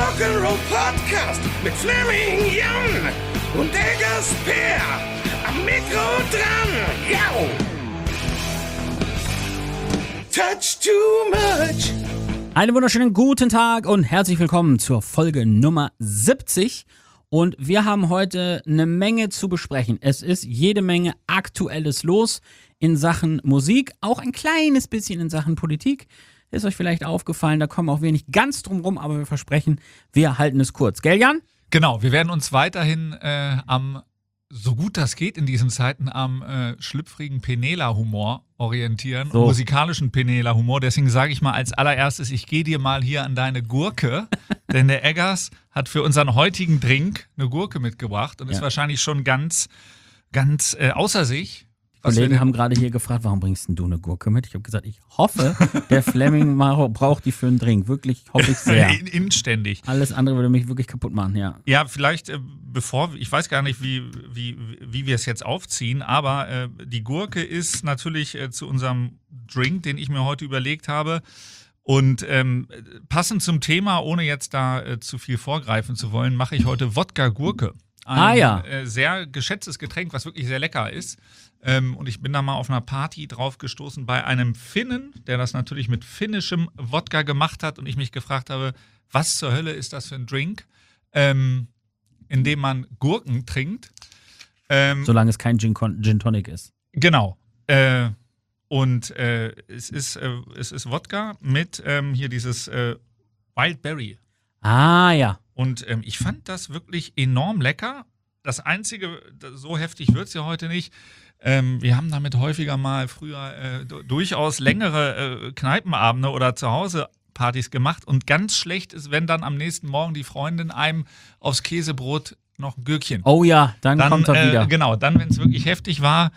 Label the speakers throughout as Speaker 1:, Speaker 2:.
Speaker 1: Rock'n'Roll Podcast mit Fleming Jan und Eggers Per am Mikro dran. Yo! Touch too much.
Speaker 2: Einen wunderschönen guten Tag und herzlich willkommen zur Folge Nummer 70. Und wir haben heute eine Menge zu besprechen. Es ist jede Menge Aktuelles los in Sachen Musik, auch ein kleines bisschen in Sachen Politik. Ist euch vielleicht aufgefallen, da kommen auch wenig ganz drum rum, aber wir versprechen, wir halten es kurz. Gell, Jan?
Speaker 3: Genau, wir werden uns weiterhin so gut das geht in diesen Zeiten, am schlüpfrigen Penela-Humor orientieren,
Speaker 2: So.
Speaker 3: musikalischen Penela-Humor. Deswegen sage ich mal als allererstes, ich gehe dir mal hier an deine Gurke, denn der Eggers hat für unseren heutigen Drink eine Gurke mitgebracht und ist wahrscheinlich schon ganz außer sich.
Speaker 2: Kollegen haben gerade hier gefragt, warum bringst denn du eine Gurke mit? Ich habe gesagt, ich hoffe, der Fleming braucht die für einen Drink. Wirklich, hoffe ich sehr.
Speaker 3: Inständig.
Speaker 2: Alles andere würde mich wirklich kaputt machen, ja.
Speaker 3: Ja, vielleicht ich weiß gar nicht, wie wir es jetzt aufziehen, aber die Gurke ist natürlich zu unserem Drink, den ich mir heute überlegt habe. Und passend zum Thema, ohne jetzt da zu viel vorgreifen zu wollen, mache ich heute Wodka-Gurke. Ein sehr geschätztes Getränk, was wirklich sehr lecker ist. Und ich bin da mal auf einer Party drauf gestoßen bei einem Finnen, der das natürlich mit finnischem Wodka gemacht hat. Und ich mich gefragt habe, was zur Hölle ist das für ein Drink, in dem man Gurken trinkt.
Speaker 2: Solange es kein Gin Tonic ist.
Speaker 3: Genau. Und es ist Wodka mit hier dieses Wildberry.
Speaker 2: Ah, ja.
Speaker 3: Und ich fand das wirklich enorm lecker. Das Einzige, so heftig wird es ja heute nicht. Wir haben damit häufiger mal früher durchaus längere Kneipenabende oder Zuhause-Partys gemacht. Und ganz schlecht ist, wenn dann am nächsten Morgen die Freundin einem aufs Käsebrot noch ein Gürkchen.
Speaker 2: Oh ja, dann kommt er wieder.
Speaker 3: Genau, dann, wenn es wirklich heftig war,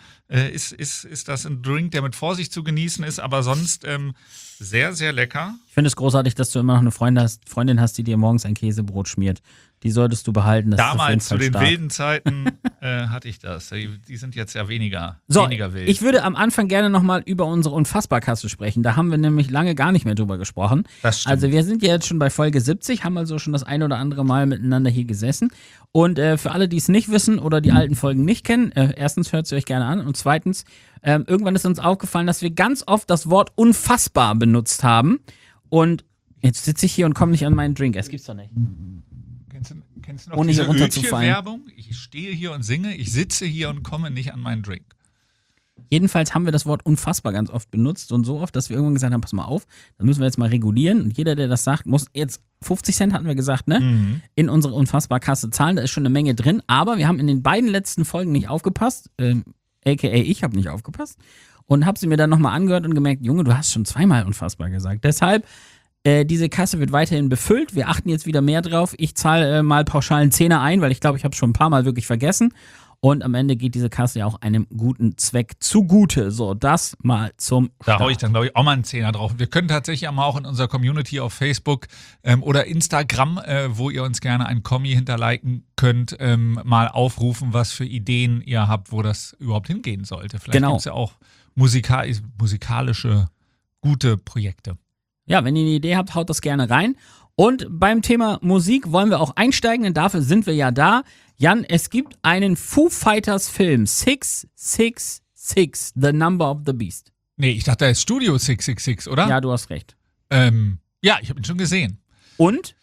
Speaker 3: ist das ein Drink, der mit Vorsicht zu genießen ist, aber sonst sehr, sehr lecker.
Speaker 2: Ich finde es großartig, dass du immer noch eine Freundin hast, die dir morgens ein Käsebrot schmiert. Die solltest du behalten. Das
Speaker 3: Damals
Speaker 2: ist
Speaker 3: zu
Speaker 2: auf jeden
Speaker 3: den
Speaker 2: Fall stark.
Speaker 3: wilden Zeiten hatte ich das. Die sind jetzt ja weniger wild.
Speaker 2: Ich würde am Anfang gerne nochmal über unsere Unfassbarkasse sprechen. Da haben wir nämlich lange gar nicht mehr drüber gesprochen.
Speaker 3: Das stimmt.
Speaker 2: Also wir sind ja jetzt schon bei Folge 70, haben also schon das ein oder andere Mal miteinander hier gesessen. Und für alle, die es nicht wissen oder die alten Folgen nicht kennen, erstens hört sie euch gerne an und zweitens, irgendwann ist uns aufgefallen, dass wir ganz oft das Wort unfassbar benutzt haben. Und jetzt sitze ich hier und komme nicht an meinen Drink. Es gibt's doch nicht.
Speaker 3: Kennst du noch
Speaker 2: Ohne
Speaker 3: diese
Speaker 2: hier runterzufallen.
Speaker 3: Ötje-Werbung? Ich stehe hier und singe, ich sitze hier und komme nicht an meinen Drink.
Speaker 2: Jedenfalls haben wir das Wort unfassbar ganz oft benutzt und so oft, dass wir irgendwann gesagt haben, pass mal auf, das müssen wir jetzt mal regulieren und jeder, der das sagt, muss jetzt 50 Cent, hatten wir gesagt, ne, in unsere Unfassbarkasse zahlen, da ist schon eine Menge drin, aber wir haben in den beiden letzten Folgen nicht aufgepasst, aka ich habe nicht aufgepasst und habe sie mir dann nochmal angehört und gemerkt, Junge, du hast schon zweimal unfassbar gesagt, deshalb diese Kasse wird weiterhin befüllt. Wir achten jetzt wieder mehr drauf. Ich zahle mal pauschal einen Zehner ein, weil ich glaube, ich habe schon ein paar Mal wirklich vergessen. Und am Ende geht diese Kasse ja auch einem guten Zweck zugute. So, das mal zum
Speaker 3: Da
Speaker 2: Start.
Speaker 3: haue ich dann, glaube ich, auch mal einen Zehner drauf. Wir können tatsächlich auch in unserer Community auf Facebook oder Instagram, wo ihr uns gerne ein Kommi hinterliken könnt, mal aufrufen, was für Ideen ihr habt, wo das überhaupt hingehen sollte. Vielleicht
Speaker 2: Genau.
Speaker 3: gibt es ja auch musikalische gute Projekte.
Speaker 2: Ja, wenn ihr eine Idee habt, haut das gerne rein. Und beim Thema Musik wollen wir auch einsteigen, denn dafür sind wir ja da. Jan, es gibt einen Foo Fighters Film, 666, The Number of the Beast.
Speaker 3: Nee, ich dachte, da ist Studio 666, oder?
Speaker 2: Ja, du hast recht.
Speaker 3: Ja, ich habe ihn schon gesehen.
Speaker 2: Und?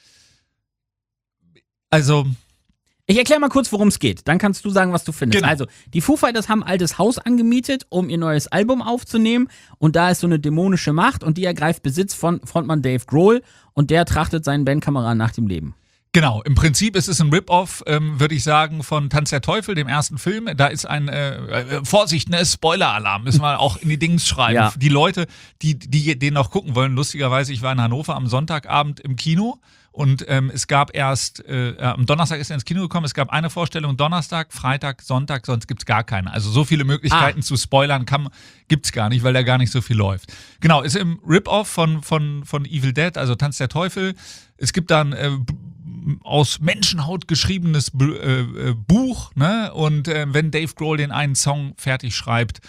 Speaker 3: Also,
Speaker 2: Ich erkläre mal kurz, worum es geht. Dann kannst du sagen, was du findest.
Speaker 3: Genau.
Speaker 2: Also, die Foo Fighters haben ein altes Haus angemietet, um ihr neues Album aufzunehmen. Und da ist so eine dämonische Macht und die ergreift Besitz von Frontmann Dave Grohl und der trachtet seinen Bandkameraden nach dem Leben.
Speaker 3: genau, im Prinzip ist es ein Rip-Off, würde ich sagen, von Tanz der Teufel, dem ersten Film. Da ist ein, Vorsicht, ne, Spoiler-Alarm, müssen wir auch in die Dings schreiben.
Speaker 2: Ja.
Speaker 3: Die Leute, die den noch gucken wollen, lustigerweise, ich war in Hannover am Sonntagabend im Kino. Und es gab erst, am Donnerstag ist er ins Kino gekommen, es gab eine Vorstellung Donnerstag, Freitag, Sonntag, sonst gibt's gar keine. Also so viele Möglichkeiten zu spoilern gibt's gar nicht, weil da gar nicht so viel läuft. Genau, ist im Rip-Off von Evil Dead, also Tanz der Teufel. Es gibt dann aus Menschenhaut geschriebenes Buch, ne? Und wenn Dave Grohl den einen Song fertig schreibt,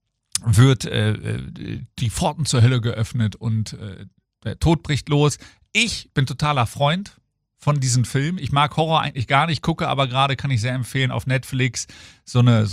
Speaker 3: wird die Pforten zur Hölle geöffnet und der Tod bricht los. Ich bin totaler Freund von diesem Film. Ich mag Horror eigentlich gar nicht, gucke aber gerade, kann ich sehr empfehlen, auf Netflix so eine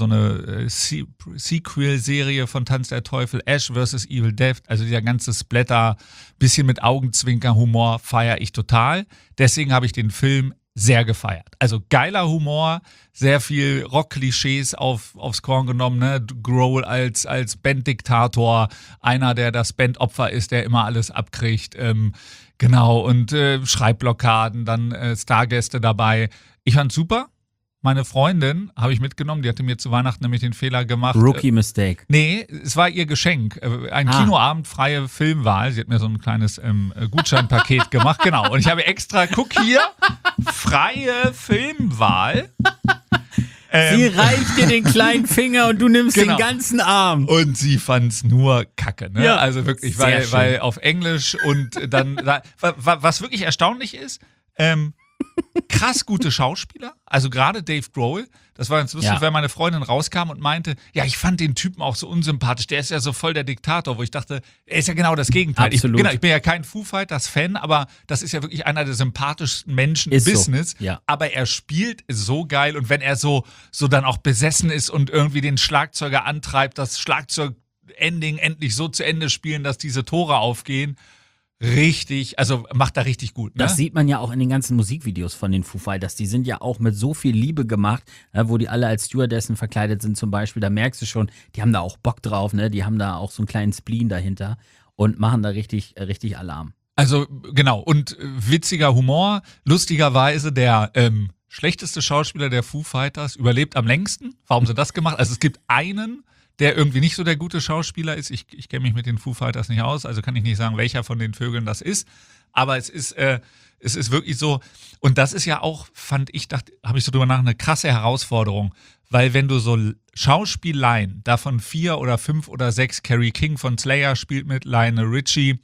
Speaker 3: Sequel-Serie von Tanz der Teufel, Ash vs. Evil Dead, also dieser ganze Splatter, bisschen mit Augenzwinker-Humor, feiere ich total. Deswegen habe ich den Film sehr gefeiert. Also geiler Humor, sehr viel Rock-Klischees aufs Korn genommen, ne? Grohl als Banddiktator, einer, der das Bandopfer ist, der immer alles abkriegt, genau, und Schreibblockaden, dann Stargäste dabei. Ich fand's super. Meine Freundin habe ich mitgenommen, die hatte mir zu Weihnachten nämlich den Fehler gemacht.
Speaker 2: Rookie Mistake.
Speaker 3: Nee, es war ihr Geschenk. Ein Kinoabend, freie Filmwahl. Sie hat mir so ein kleines Gutscheinpaket gemacht. Genau. Und ich habe extra, guck hier, freie Filmwahl.
Speaker 2: Sie reicht dir den kleinen Finger und du nimmst den ganzen Arm.
Speaker 3: Und sie fand's nur Kacke, ne?
Speaker 2: Ja,
Speaker 3: also wirklich, weil auf Englisch und dann, was wirklich erstaunlich ist, krass gute Schauspieler, also gerade Dave Grohl, das war ganz lustig, weil meine Freundin rauskam und meinte, ja, ich fand den Typen auch so unsympathisch, der ist ja so voll der Diktator, wo ich dachte, er ist ja genau das Gegenteil.
Speaker 2: Absolut.
Speaker 3: Ich bin ja kein Foo Fighters Fan, aber das ist ja wirklich einer der sympathischsten Menschen im Business,
Speaker 2: so. Ja.
Speaker 3: Aber er spielt so geil und wenn er so dann auch besessen ist und irgendwie den Schlagzeuger antreibt, das Schlagzeug-Ending endlich so zu Ende spielen, dass diese Tore aufgehen, richtig, also macht er richtig gut. Ne?
Speaker 2: Das sieht man ja auch in den ganzen Musikvideos von den Foo Fighters. Die sind ja auch mit so viel Liebe gemacht, wo die alle als Stewardessen verkleidet sind zum Beispiel. Da merkst du schon, die haben da auch Bock drauf, ne? Die haben da auch so einen kleinen Spleen dahinter und machen da richtig Alarm.
Speaker 3: Also genau, und witziger Humor, lustigerweise der schlechteste Schauspieler der Foo Fighters überlebt am längsten. Warum sie das gemacht? Also es gibt einen, der irgendwie nicht so der gute Schauspieler ist. Ich kenne mich mit den Foo Fighters nicht aus, also kann ich nicht sagen, welcher von den Vögeln das ist. Aber es ist wirklich so, und das ist ja auch, habe ich so drüber nach, eine krasse Herausforderung. Weil wenn du so Schauspieleien, davon 4 oder 5 oder 6, Carrie King von Slayer spielt mit, Lionel Richie,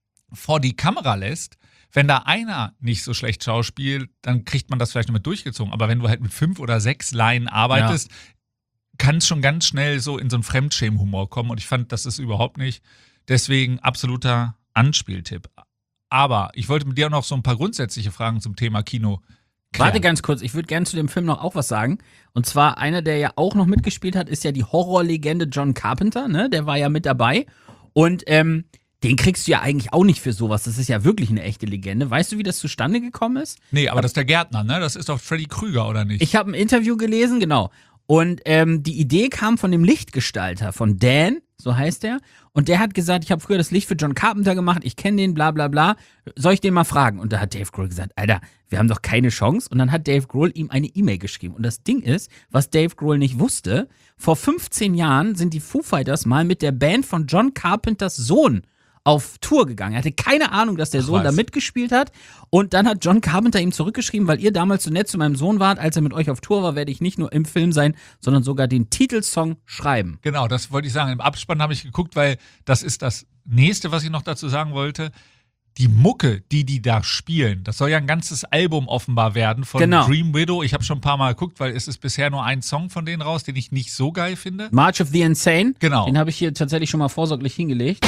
Speaker 3: vor die Kamera lässt, wenn da einer nicht so schlecht schauspielt, dann kriegt man das vielleicht noch mit durchgezogen. Aber wenn du halt mit 5 oder 6 Laien arbeitest, kann es schon ganz schnell so in so einen Fremdschämen-Humor kommen. Und ich fand, das ist überhaupt nicht. Deswegen absoluter Anspieltipp. Aber ich wollte mit dir auch noch so ein paar grundsätzliche Fragen zum Thema Kino klären.
Speaker 2: Warte ganz kurz, ich würde gerne zu dem Film noch auch was sagen. Und zwar, einer, der ja auch noch mitgespielt hat, ist ja die Horrorlegende John Carpenter, ne? Der war ja mit dabei. Und den kriegst du ja eigentlich auch nicht für sowas. Das ist ja wirklich eine echte Legende. Weißt du, wie das zustande gekommen ist?
Speaker 3: Nee, aber das ist der Gärtner, ne? Das ist doch Freddy Krüger, oder nicht?
Speaker 2: Ich habe ein Interview gelesen, genau. Und die Idee kam von dem Lichtgestalter, von Dan, so heißt er. Und der hat gesagt, ich habe früher das Licht für John Carpenter gemacht, ich kenne den, bla bla bla. Soll ich den mal fragen? Und da hat Dave Grohl gesagt, Alter, wir haben doch keine Chance. Und dann hat Dave Grohl ihm eine E-Mail geschrieben. Und das Ding ist, was Dave Grohl nicht wusste, vor 15 Jahren sind die Foo Fighters mal mit der Band von John Carpenters Sohn auf Tour gegangen. Er hatte keine Ahnung, dass der Sohn da mitgespielt hat. Und dann hat John Carpenter ihm zurückgeschrieben, weil ihr damals so nett zu meinem Sohn wart, als er mit euch auf Tour war, werde ich nicht nur im Film sein, sondern sogar den Titelsong schreiben.
Speaker 3: Genau, das wollte ich sagen. Im Abspann habe ich geguckt, weil das ist das Nächste, was ich noch dazu sagen wollte. Die Mucke, die da spielen, das soll ja ein ganzes Album offenbar werden von Dream Widow. Ich habe schon ein paar Mal geguckt, weil es ist bisher nur ein Song von denen raus, den ich nicht so geil finde.
Speaker 2: March of the Insane.
Speaker 3: Genau.
Speaker 2: Den habe ich hier tatsächlich schon mal vorsorglich hingelegt.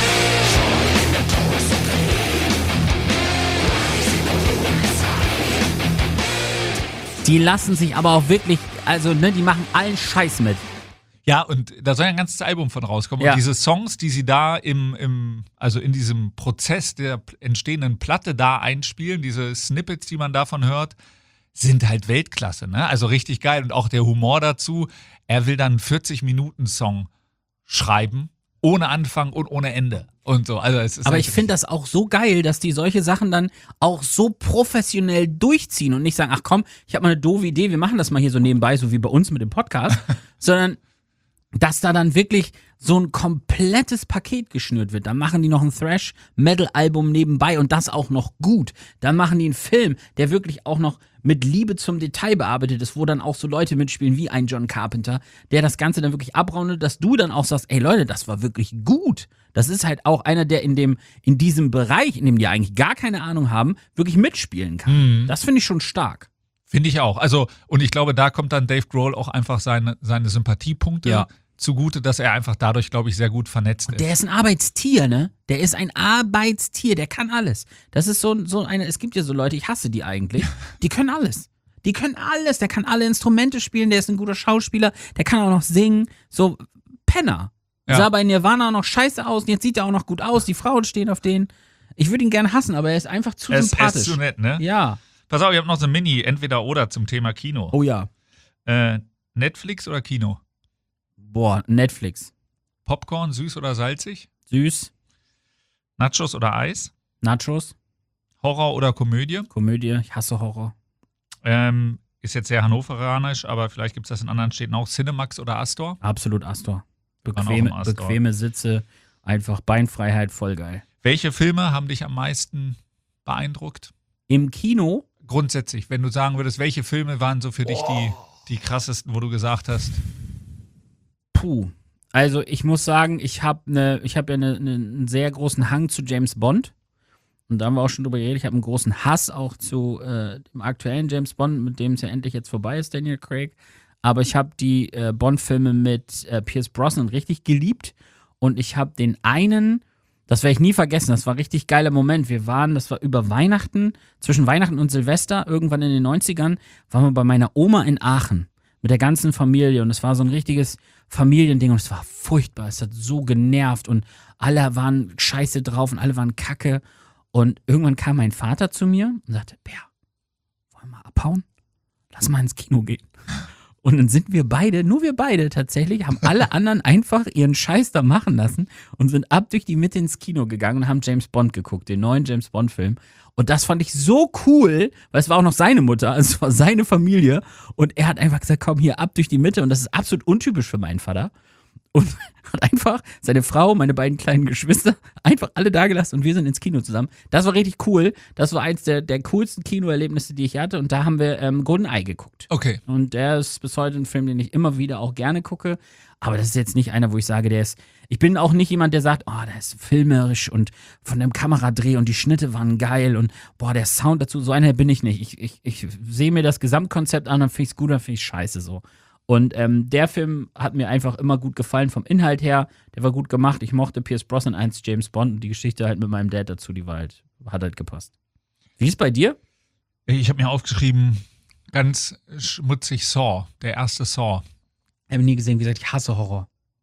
Speaker 2: Die lassen sich aber auch wirklich, also ne, die machen allen Scheiß mit.
Speaker 3: Ja, und da soll ja ein ganzes Album von rauskommen. Ja. Und diese Songs, die sie da also in diesem Prozess der entstehenden Platte da einspielen, diese Snippets, die man davon hört, sind halt Weltklasse, ne? Also richtig geil. Und auch der Humor dazu. Er will dann einen 40-Minuten-Song schreiben, ohne Anfang und ohne Ende. Und so. Also es ist
Speaker 2: aber ich finde das auch so geil, dass die solche Sachen dann auch so professionell durchziehen und nicht sagen, ach komm, ich habe mal eine doofe Idee, wir machen das mal hier so nebenbei, so wie bei uns mit dem Podcast, sondern dass da dann wirklich so ein komplettes Paket geschnürt wird. Dann machen die noch ein Thrash-Metal-Album nebenbei und das auch noch gut. Dann machen die einen Film, der wirklich auch noch mit Liebe zum Detail bearbeitet ist, wo dann auch so Leute mitspielen wie ein John Carpenter, der das Ganze dann wirklich abrundet, dass du dann auch sagst, ey Leute, das war wirklich gut. Das ist halt auch einer, der in diesem Bereich, in dem die eigentlich gar keine Ahnung haben, wirklich mitspielen kann. Das finde ich schon stark.
Speaker 3: Finde ich auch. Also, und ich glaube, da kommt dann Dave Grohl auch einfach seine Sympathiepunkte zugute, dass er einfach dadurch, glaube ich, sehr gut vernetzt ist.
Speaker 2: Der ist ein Arbeitstier, ne? Der ist ein Arbeitstier, der kann alles. Das ist so eine, es gibt ja so Leute, ich hasse die eigentlich, die können alles. Die können alles, der kann alle Instrumente spielen, der ist ein guter Schauspieler, der kann auch noch singen, so Penner.
Speaker 3: Ja.
Speaker 2: Sah bei Nirvana noch scheiße aus, und jetzt sieht er auch noch gut aus, die Frauen stehen auf den. Ich würde ihn gerne hassen, aber er ist einfach zu
Speaker 3: Er ist
Speaker 2: sympathisch.
Speaker 3: zu nett, ne?
Speaker 2: Ja.
Speaker 3: Pass auf, ich habe noch so ein Mini, entweder oder zum Thema Kino.
Speaker 2: Oh ja.
Speaker 3: Netflix oder Kino?
Speaker 2: Boah, Netflix.
Speaker 3: Popcorn, süß oder salzig?
Speaker 2: Süß.
Speaker 3: Nachos oder Eis?
Speaker 2: Nachos.
Speaker 3: Horror oder Komödie?
Speaker 2: Komödie. Ich hasse Horror.
Speaker 3: Ist jetzt sehr hannoveranisch, aber vielleicht gibt es das in anderen Städten auch. Cinemax oder Astor?
Speaker 2: Absolut Astor.
Speaker 3: Waren auch im Astor.
Speaker 2: Bequeme Sitze, einfach Beinfreiheit, voll geil.
Speaker 3: Welche Filme haben dich am meisten beeindruckt?
Speaker 2: Im Kino,
Speaker 3: Grundsätzlich, wenn du sagen würdest, welche Filme waren so für dich die krassesten, wo du gesagt hast,
Speaker 2: Also ich muss sagen, ich hab ja einen sehr großen Hang zu James Bond. Und da haben wir auch schon drüber geredet. Ich habe einen großen Hass auch zu dem aktuellen James Bond, mit dem es ja endlich jetzt vorbei ist, Daniel Craig. Aber ich habe die Bond-Filme mit Pierce Brosnan richtig geliebt. Und ich habe den einen, das werde ich nie vergessen, das war ein richtig geiler Moment. Das war über Weihnachten, zwischen Weihnachten und Silvester, irgendwann in den 90ern, waren wir bei meiner Oma in Aachen mit der ganzen Familie. Und es war so ein richtiges Familiending und es war furchtbar. Es hat so genervt und alle waren scheiße drauf und alle waren kacke. Und irgendwann kam mein Vater zu mir und sagte, Bär, wollen wir abhauen? Lass mal ins Kino gehen. Und dann sind wir beide, nur wir beide tatsächlich, haben alle anderen einfach ihren Scheiß da machen lassen und sind ab durch die Mitte ins Kino gegangen und haben James Bond geguckt, den neuen James Bond Film. Und das fand ich so cool, weil es war auch noch seine Mutter, also es war seine Familie. Und er hat einfach gesagt, komm hier ab durch die Mitte. Und das ist absolut untypisch für meinen Vater. Und hat einfach seine Frau, meine beiden kleinen Geschwister, einfach alle da gelassen und wir sind ins Kino zusammen. Das war richtig cool. Das war eins der coolsten Kinoerlebnisse, die ich hatte. Und da haben wir GoldenEye geguckt.
Speaker 3: okay,
Speaker 2: Und der ist bis heute ein Film, den ich immer wieder auch gerne gucke. Aber das ist jetzt nicht einer, wo ich sage, ich bin auch nicht jemand, der sagt, oh, der ist filmerisch und von dem Kameradreh und die Schnitte waren geil und boah, der Sound dazu, so einer bin ich nicht. Ich sehe mir das Gesamtkonzept an, dann finde ich es gut, dann finde ich es scheiße so. Und der Film hat mir einfach immer gut gefallen vom Inhalt her. Der war gut gemacht. Ich mochte Pierce Brosnan als James Bond und die Geschichte halt mit meinem Dad dazu, hat halt gepasst. Wie ist es bei dir?
Speaker 3: ich habe mir aufgeschrieben, ganz schmutzig Saw, der erste Saw.
Speaker 2: Ich habe nie gesehen, wie gesagt, ich hasse Horror.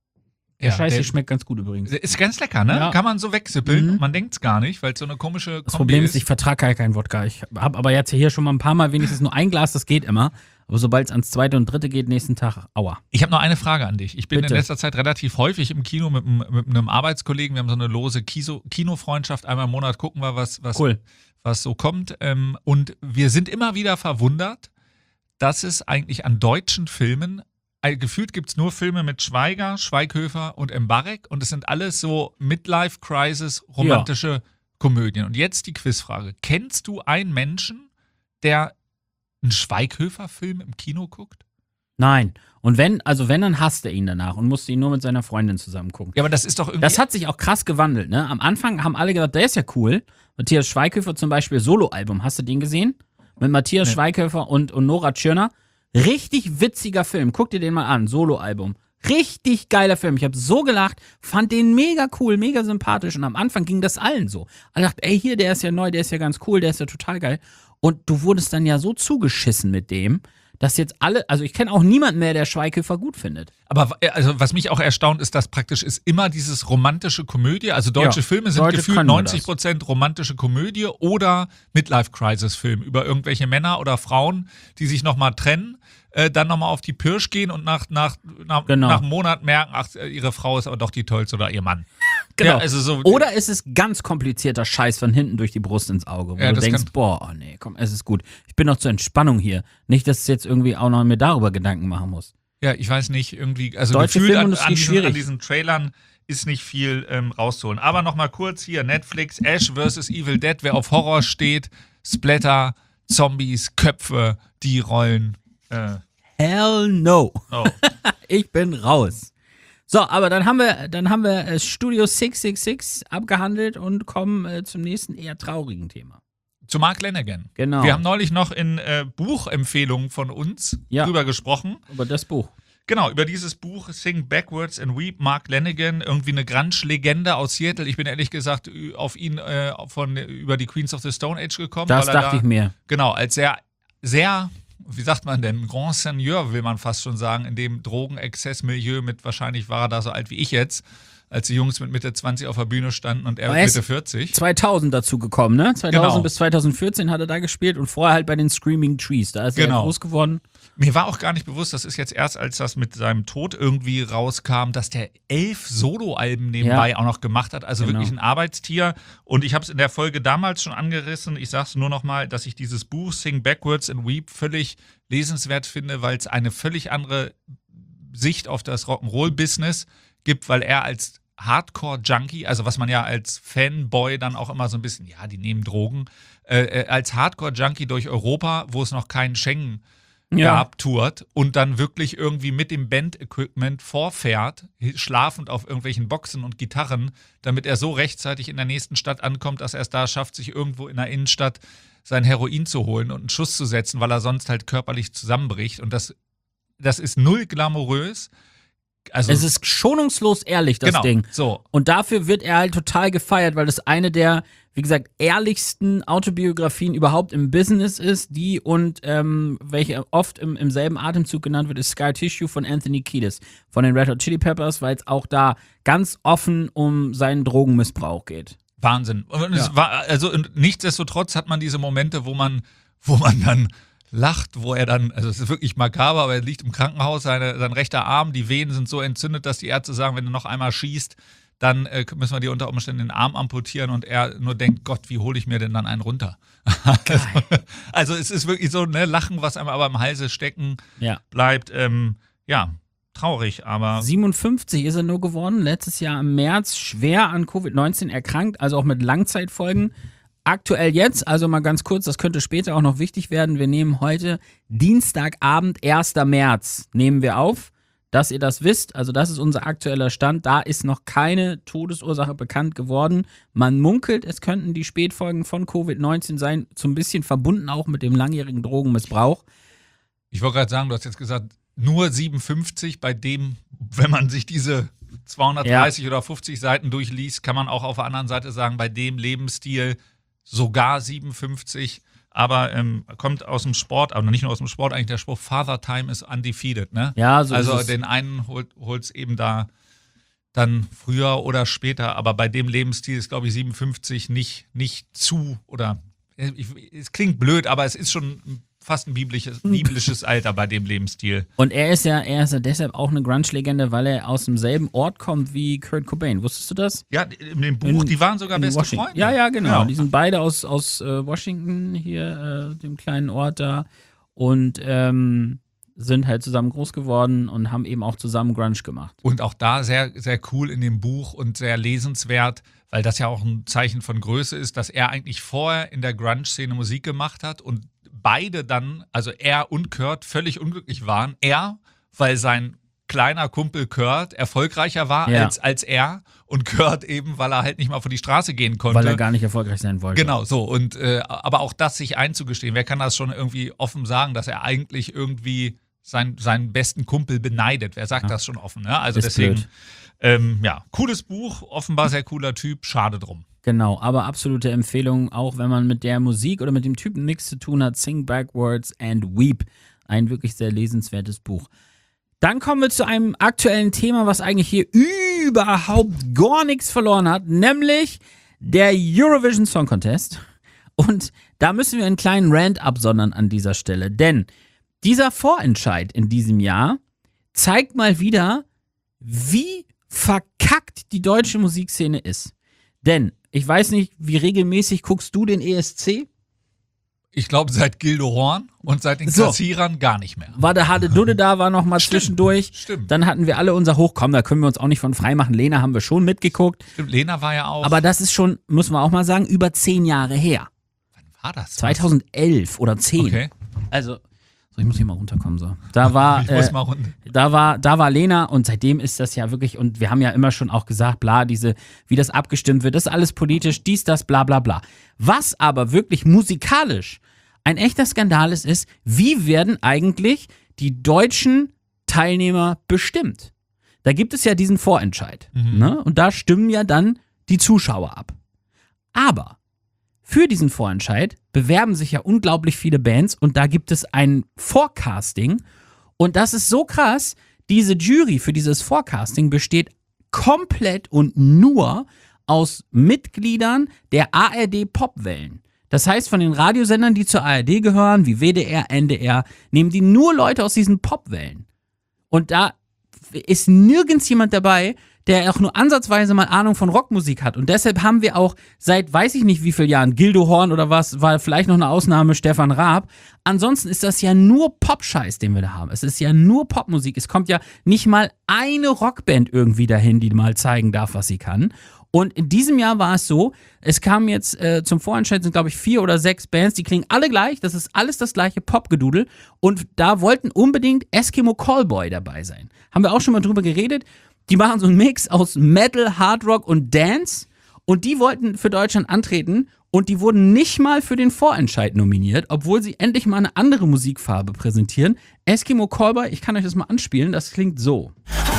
Speaker 2: Der Scheiß hier schmeckt ganz gut übrigens.
Speaker 3: Ist ganz lecker, ne?
Speaker 2: Ja.
Speaker 3: Kann man so wegsippeln.
Speaker 2: Mhm.
Speaker 3: Man denkt's gar nicht, weil es so eine komische Kombi
Speaker 2: Das Problem ist, ich vertrage gar keinen Wodka. Ich habe aber jetzt hier schon mal ein paar Mal wenigstens nur ein Glas, das geht immer. Aber sobald es ans zweite und dritte geht, nächsten Tag, aua.
Speaker 3: Ich habe noch eine Frage an dich. Ich bin
Speaker 2: Bitte.
Speaker 3: in letzter Zeit relativ häufig im Kino mit einem Arbeitskollegen. Wir haben so eine lose Kinofreundschaft. Einmal im Monat gucken wir, was
Speaker 2: Cool.
Speaker 3: so kommt. Und wir sind immer wieder verwundert, dass es eigentlich an deutschen Filmen, gefühlt gibt es nur Filme mit Schweiger, Schweighöfer und Mbarek und es sind alles so Midlife-Crisis, romantische Komödien. Und jetzt die Quizfrage. Kennst du einen Menschen, der einen Schweighöfer-Film im Kino guckt?
Speaker 2: Nein. Und wenn, dann hasst er ihn danach und musste ihn nur mit seiner Freundin zusammen gucken.
Speaker 3: Ja, aber das ist doch irgendwie...
Speaker 2: Das hat sich auch krass gewandelt, ne? Am Anfang haben alle gesagt, der ist ja cool. Matthias Schweighöfer zum Beispiel, Soloalbum, hast du den gesehen? Mit Matthias Schweighöfer und Nora Tschirner. Richtig witziger Film. Guck dir den mal an. Soloalbum. Richtig geiler Film. Ich habe so gelacht, fand den mega cool, mega sympathisch. Und am Anfang ging das allen so. Alle dachten, ey, hier, der ist ja neu, der ist ja ganz cool, der ist ja total geil. Und du wurdest dann ja so zugeschissen mit dem, dass jetzt alle, also ich kenne auch niemanden mehr, der Schweighöfer gut findet.
Speaker 3: Aber also, was mich auch erstaunt, ist, dass praktisch ist immer dieses romantische Komödie, also deutsche Filme sind
Speaker 2: Leute
Speaker 3: gefühlt
Speaker 2: können
Speaker 3: 90% romantische Komödie oder Midlife-Crisis-Film über irgendwelche Männer oder Frauen, die sich nochmal trennen, dann nochmal auf die Pirsch gehen und nach einem Monat merken, ach, ihre Frau ist aber doch die tollste oder ihr Mann.
Speaker 2: Genau.
Speaker 3: Ja, also so,
Speaker 2: Oder ist es ganz komplizierter Scheiß von hinten durch die Brust ins Auge, wo
Speaker 3: Ja,
Speaker 2: du
Speaker 3: das
Speaker 2: denkst, boah, oh nee, komm, es ist gut. Ich bin noch zur Entspannung hier. Nicht, dass es jetzt irgendwie auch noch mir darüber Gedanken machen muss.
Speaker 3: Ja, ich weiß nicht, irgendwie, also
Speaker 2: Deutsche
Speaker 3: gefühlt
Speaker 2: Filmindustrie schwierig.
Speaker 3: an diesen Trailern ist nicht viel rauszuholen. Aber nochmal kurz hier, Netflix, Ash vs. Evil Dead, wer auf Horror steht, Splatter, Zombies, Köpfe, die rollen.
Speaker 2: Hell no.
Speaker 3: Oh.
Speaker 2: Ich bin raus. So, aber dann haben wir Studio 666 abgehandelt und kommen zum nächsten eher traurigen Thema.
Speaker 3: Zu Mark Lanegan.
Speaker 2: Genau.
Speaker 3: Wir haben neulich noch in Buchempfehlungen von uns
Speaker 2: Ja.
Speaker 3: drüber gesprochen.
Speaker 2: Über das Buch.
Speaker 3: Genau, über dieses Buch Sing Backwards and Weep, Mark Lanegan, irgendwie eine Grunge-Legende aus Seattle. Ich bin ehrlich gesagt auf ihn über die Queens of the Stone Age gekommen.
Speaker 2: Das dachte ich mir.
Speaker 3: Genau, als sehr, wie sagt man denn, Grand Seigneur will man fast schon sagen, in dem Drogenexzess-Milieu wahrscheinlich war er da so alt wie ich jetzt, als die Jungs mit Mitte 20 auf der Bühne standen und er mit Mitte 40.
Speaker 2: 2000 dazu gekommen, ne? 2000
Speaker 3: genau.
Speaker 2: bis 2014 hat er da gespielt und vorher halt bei den Screaming Trees. Da ist er groß geworden.
Speaker 3: Mir war auch gar nicht bewusst, das ist jetzt erst, als das mit seinem Tod irgendwie rauskam, dass der 11 Soloalben nebenbei auch noch gemacht hat. Also wirklich ein Arbeitstier. Und ich habe es in der Folge damals schon angerissen. Ich sage es nur noch mal, dass ich dieses Buch Sing Backwards and Weep völlig lesenswert finde, weil es eine völlig andere Sicht auf das Rock'n'Roll-Business gibt, weil er als Hardcore-Junkie, also was man ja als Fanboy dann auch immer so ein bisschen, ja, die nehmen Drogen, als Hardcore-Junkie durch Europa, wo es noch keinen Schengen gab, tourt und dann wirklich irgendwie mit dem Band-Equipment vorfährt, schlafend auf irgendwelchen Boxen und Gitarren, damit er so rechtzeitig in der nächsten Stadt ankommt, dass er es da schafft, sich irgendwo in der Innenstadt sein Heroin zu holen und einen Schuss zu setzen, weil er sonst halt körperlich zusammenbricht. Und das ist null glamourös. Also,
Speaker 2: es ist schonungslos ehrlich, das Ding.
Speaker 3: So.
Speaker 2: Und dafür wird er halt total gefeiert, weil das eine der, wie gesagt, ehrlichsten Autobiografien überhaupt im Business ist. Die und welche oft im selben Atemzug genannt wird, ist Scar Tissue von Anthony Kiedis von den Red Hot Chili Peppers, weil es auch da ganz offen um seinen Drogenmissbrauch geht.
Speaker 3: Wahnsinn. Und es war, also nichtsdestotrotz hat man diese Momente, wo man dann lacht, wo er dann, also es ist wirklich makaber, aber er liegt im Krankenhaus, sein rechter Arm, die Venen sind so entzündet, dass die Ärzte sagen, wenn du noch einmal schießt, dann müssen wir dir unter Umständen den Arm amputieren und er nur denkt, Gott, wie hole ich mir denn dann einen runter? Also es ist wirklich so, ne, Lachen, was einem aber im Halse stecken bleibt, traurig, aber
Speaker 2: 57 ist er nur geworden, letztes Jahr im März schwer an Covid-19 erkrankt, also auch mit Langzeitfolgen. Aktuell jetzt, also mal ganz kurz, das könnte später auch noch wichtig werden, wir nehmen heute Dienstagabend, 1. März, nehmen wir auf, dass ihr das wisst, also das ist unser aktueller Stand, da ist noch keine Todesursache bekannt geworden. Man munkelt, es könnten die Spätfolgen von Covid-19 sein, so ein bisschen verbunden auch mit dem langjährigen Drogenmissbrauch.
Speaker 3: Ich wollte gerade sagen, du hast jetzt gesagt, nur 57, bei dem, wenn man sich diese 230 oder 50 Seiten durchliest, kann man auch auf der anderen Seite sagen, bei dem Lebensstil sogar 57, aber kommt aus dem Sport, aber nicht nur aus dem Sport, eigentlich der Spruch, Father Time is undefeated, ne?
Speaker 2: Ja, so
Speaker 3: also
Speaker 2: ist es.
Speaker 3: Den einen holt es eben da dann früher oder später, aber bei dem Lebensstil ist, glaube ich, 57 nicht zu, oder es klingt blöd, aber es ist schon fast ein biblisches Alter bei dem Lebensstil.
Speaker 2: Und er ist ja deshalb auch eine Grunge-Legende, weil er aus demselben Ort kommt wie Kurt Cobain. Wusstest du das?
Speaker 3: Ja, in dem Buch, die waren sogar beste
Speaker 2: Washington.
Speaker 3: Freunde.
Speaker 2: Ja, genau. Die sind beide aus Washington, hier, dem kleinen Ort da. Und sind halt zusammen groß geworden und haben eben auch zusammen Grunge gemacht.
Speaker 3: Und auch da sehr, sehr cool in dem Buch und sehr lesenswert, weil das ja auch ein Zeichen von Größe ist, dass er eigentlich vorher in der Grunge-Szene Musik gemacht hat und beide dann, also er und Kurt, völlig unglücklich waren. Er, weil sein kleiner Kumpel Kurt erfolgreicher war als er, und Kurt eben, weil er halt nicht mal vor die Straße gehen konnte.
Speaker 2: Weil er gar nicht erfolgreich sein wollte.
Speaker 3: Genau, so. Und aber auch das sich einzugestehen, wer kann das schon irgendwie offen sagen, dass er eigentlich irgendwie seinen besten Kumpel beneidet? Wer sagt das schon offen? Ne? Also
Speaker 2: ist
Speaker 3: deswegen, cooles Buch, offenbar sehr cooler Typ, schade drum.
Speaker 2: Genau, aber absolute Empfehlung, auch wenn man mit der Musik oder mit dem Typen nichts zu tun hat, Sing Backwards and Weep. Ein wirklich sehr lesenswertes Buch. Dann kommen wir zu einem aktuellen Thema, was eigentlich hier überhaupt gar nichts verloren hat, nämlich der Eurovision Song Contest. Und da müssen wir einen kleinen Rant absondern an dieser Stelle, denn dieser Vorentscheid in diesem Jahr zeigt mal wieder, wie verkackt die deutsche Musikszene ist. Denn, ich weiß nicht, wie regelmäßig guckst du den ESC?
Speaker 3: Ich glaube, seit Gildo Horn und seit den Kassierern gar nicht mehr.
Speaker 2: War der Hade Dudde da, war noch mal zwischendurch.
Speaker 3: Stimmt.
Speaker 2: Dann hatten wir alle unser Hochkommen, da können wir uns auch nicht von frei machen. Lena haben wir schon mitgeguckt.
Speaker 3: Stimmt, Lena war ja auch.
Speaker 2: Aber das ist schon, müssen wir auch mal sagen, über 10 Jahre her.
Speaker 3: Wann war das?
Speaker 2: 2011 oder 10.
Speaker 3: Okay.
Speaker 2: Also, ich muss hier mal runterkommen. So. Da war,
Speaker 3: ich muss mal runter.
Speaker 2: Da war Lena und seitdem ist das ja wirklich, und wir haben ja immer schon auch gesagt, bla, wie das abgestimmt wird, das ist alles politisch, dies, das, bla, bla, bla. Was aber wirklich musikalisch ein echter Skandal ist, wie werden eigentlich die deutschen Teilnehmer bestimmt. Da gibt es ja diesen Vorentscheid. Ne? Und da stimmen ja dann die Zuschauer ab. Aber für diesen Vorentscheid bewerben sich ja unglaublich viele Bands und da gibt es ein Forecasting. Und das ist so krass, diese Jury für dieses Forecasting besteht komplett und nur aus Mitgliedern der ARD-Popwellen. Das heißt, von den Radiosendern, die zur ARD gehören, wie WDR, NDR, nehmen die nur Leute aus diesen Popwellen. Und da ist nirgends jemand dabei, der auch nur ansatzweise mal Ahnung von Rockmusik hat. Und deshalb haben wir auch seit weiß ich nicht wie vielen Jahren, Gildo Horn oder was, war vielleicht noch eine Ausnahme, Stefan Raab. Ansonsten ist das ja nur Pop-Scheiß, den wir da haben. Es ist ja nur Popmusik. Es kommt ja nicht mal eine Rockband irgendwie dahin, die mal zeigen darf, was sie kann. Und in diesem Jahr war es so, es kamen jetzt zum Vorentscheid sind, glaube ich, 4 oder 6 Bands, die klingen alle gleich, das ist alles das gleiche Popgedudel und da wollten unbedingt Eskimo Callboy dabei sein. Haben wir auch schon mal drüber geredet. Die machen so einen Mix aus Metal, Hardrock und Dance und die wollten für Deutschland antreten und die wurden nicht mal für den Vorentscheid nominiert, obwohl sie endlich mal eine andere Musikfarbe präsentieren. Eskimo Callboy, ich kann euch das mal anspielen, das klingt so.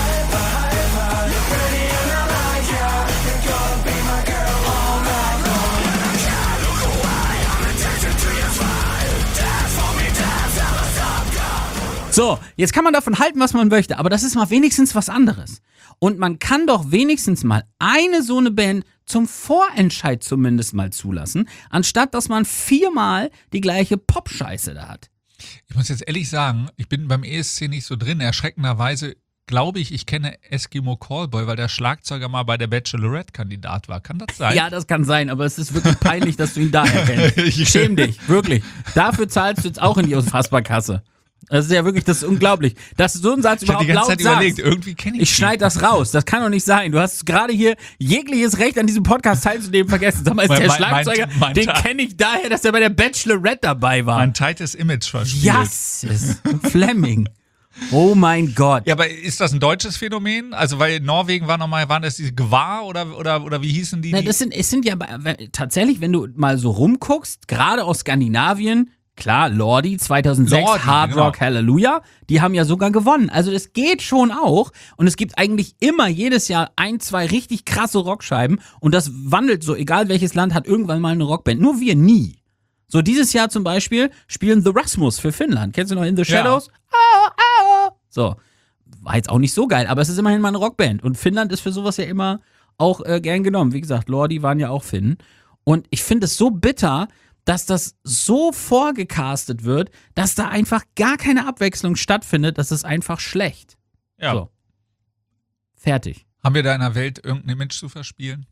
Speaker 2: So, jetzt kann man davon halten, was man möchte, aber das ist mal wenigstens was anderes. Und man kann doch wenigstens mal eine so eine Band zum Vorentscheid zumindest mal zulassen, anstatt dass man 4-mal die gleiche Pop-Scheiße da hat.
Speaker 3: Ich muss jetzt ehrlich sagen, ich bin beim ESC nicht so drin. Erschreckenderweise glaube ich kenne Eskimo Callboy, weil der Schlagzeuger mal bei der Bachelorette Kandidat war. Kann das sein?
Speaker 2: Ja, das kann sein, aber es ist wirklich peinlich, dass du ihn da erkennst. Schäm dich, wirklich. Dafür zahlst du jetzt auch in die Unfassbar-Kasse. Das ist ja wirklich, das ist unglaublich. Dass du so einen Satz überhaupt laut sagst. Ich habe die ganze Zeit überlegt, irgendwie kenne ich Ich schneide das raus, das kann doch nicht sein. Du hast gerade hier jegliches Recht an diesem Podcast teilzunehmen vergessen. Sag mal, ist der Schlagzeuger, den kenne ich daher, dass er bei der Bachelorette dabei war.
Speaker 3: Mein tightes Image verspielt.
Speaker 2: Yes, Fleming. Oh mein Gott.
Speaker 3: Ja, aber ist das ein deutsches Phänomen? Also, weil Norwegen waren das diese Gwar oder wie hießen die?
Speaker 2: Na, es sind ja tatsächlich, wenn du mal so rumguckst, gerade aus Skandinavien, klar, Lordi 2006, Hard Rock, Hallelujah, die haben ja sogar gewonnen. Also es geht schon auch und es gibt eigentlich immer jedes Jahr 1, 2 richtig krasse Rockscheiben und das wandelt so, egal welches Land hat irgendwann mal eine Rockband. Nur wir nie. So dieses Jahr zum Beispiel spielen The Rasmus für Finnland. Kennst du noch In the Shadows? Ja. So, war jetzt auch nicht so geil, aber es ist immerhin mal eine Rockband und Finnland ist für sowas ja immer auch gern genommen. Wie gesagt, Lordi waren ja auch Finnen und ich finde es so bitter, dass das so vorgecastet wird, dass da einfach gar keine Abwechslung stattfindet. Das ist einfach schlecht.
Speaker 3: Ja.
Speaker 2: So. Fertig.
Speaker 3: Haben wir da in der Welt irgendein Image zu verspielen?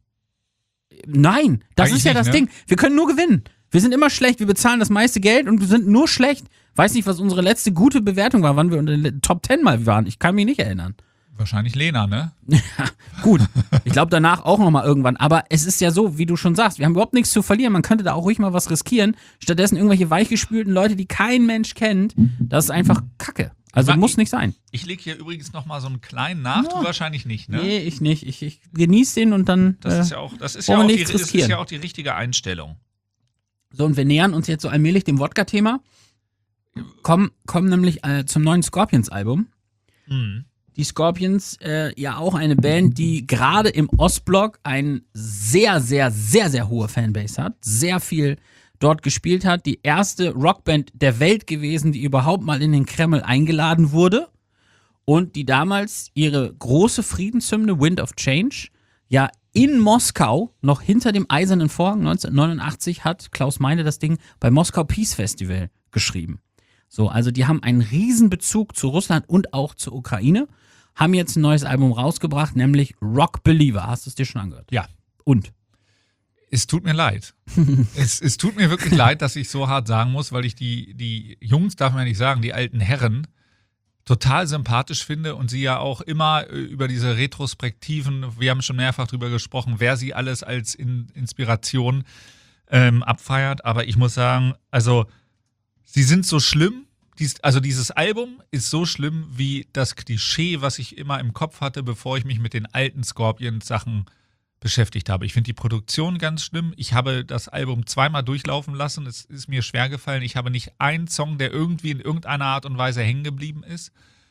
Speaker 2: Nein, das
Speaker 3: Eigentlich
Speaker 2: ist ja
Speaker 3: nicht,
Speaker 2: das
Speaker 3: ne?
Speaker 2: Ding. Wir können nur gewinnen. Wir sind immer schlecht, wir bezahlen das meiste Geld und wir sind nur schlecht. Weiß nicht, was unsere letzte gute Bewertung war, wann wir unter den Top 10 mal waren. Ich kann mich nicht erinnern.
Speaker 3: Wahrscheinlich Lena, ne?
Speaker 2: Ja, gut. Ich glaube danach auch nochmal irgendwann. Aber es ist ja so, wie du schon sagst, wir haben überhaupt nichts zu verlieren. Man könnte da auch ruhig mal was riskieren. Stattdessen irgendwelche weichgespülten Leute, die kein Mensch kennt. Das ist einfach Kacke. Also muss nicht sein.
Speaker 3: Ich lege hier übrigens nochmal so einen kleinen nach, ja. Du wahrscheinlich nicht, ne?
Speaker 2: Nee, ich nicht. Ich genieße den und dann
Speaker 3: das ist ja auch die richtige Einstellung.
Speaker 2: So, und wir nähern uns jetzt so allmählich dem Wodka-Thema. Kommen nämlich zum neuen Scorpions-Album.
Speaker 3: Mhm.
Speaker 2: Die Scorpions, ja auch eine Band, die gerade im Ostblock eine sehr, sehr, sehr, sehr hohe Fanbase hat. Sehr viel dort gespielt hat. Die erste Rockband der Welt gewesen, die überhaupt mal in den Kreml eingeladen wurde. Und die damals ihre große Friedenshymne Wind of Change ja in Moskau, noch hinter dem Eisernen Vorhang, 1989 hat Klaus Meine das Ding bei Moskau Peace Festival geschrieben. So, also die haben einen riesen Bezug zu Russland und auch zur Ukraine, haben jetzt ein neues Album rausgebracht, nämlich Rock Believer. Hast du es dir schon angehört?
Speaker 3: Ja.
Speaker 2: Und?
Speaker 3: Es tut mir leid. es tut mir wirklich leid, dass ich so hart sagen muss, weil ich die Jungs, darf man ja nicht sagen, die alten Herren, total sympathisch finde und sie ja auch immer über diese Retrospektiven, wir haben schon mehrfach drüber gesprochen, wer sie alles als Inspiration abfeiert. Aber ich muss sagen, also sie sind so schlimm, dieses Album ist so schlimm wie das Klischee, was ich immer im Kopf hatte, bevor ich mich mit den alten Scorpions-Sachen beschäftigt habe. Ich finde die Produktion ganz schlimm. Ich habe das Album 2-mal durchlaufen lassen. Es ist mir schwer gefallen. Ich habe nicht einen Song, der irgendwie in irgendeiner Art und Weise hängen geblieben ist.